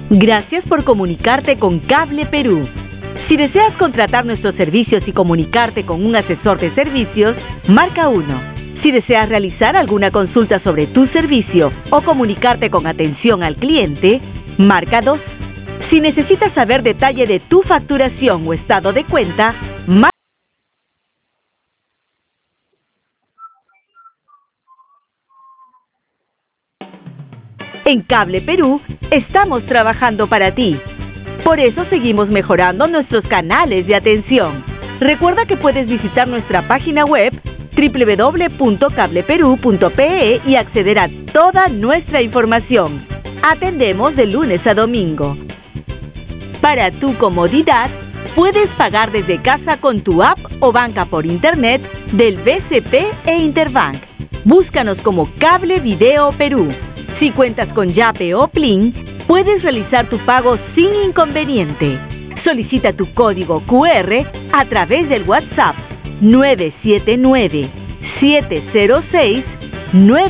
Gracias por comunicarte con Cable Perú. Si deseas contratar nuestros servicios y comunicarte con un asesor de servicios, marca 1. Si deseas realizar alguna consulta sobre tu servicio o comunicarte con atención al cliente, marca 2. Si necesitas saber detalle de tu facturación o estado de cuenta, marca. En Cable Perú estamos trabajando para ti. Por eso seguimos mejorando nuestros canales de atención. Recuerda que puedes visitar nuestra página web www.cableperu.pe y acceder a toda nuestra información. Atendemos de lunes a domingo. Para tu comodidad, puedes pagar desde casa con tu app o banca por internet del BCP e Interbank. Búscanos como Cable Video Perú. Si cuentas con Yape o Plin, puedes realizar tu pago sin inconveniente. Solicita tu código QR a través del WhatsApp 979-706-9.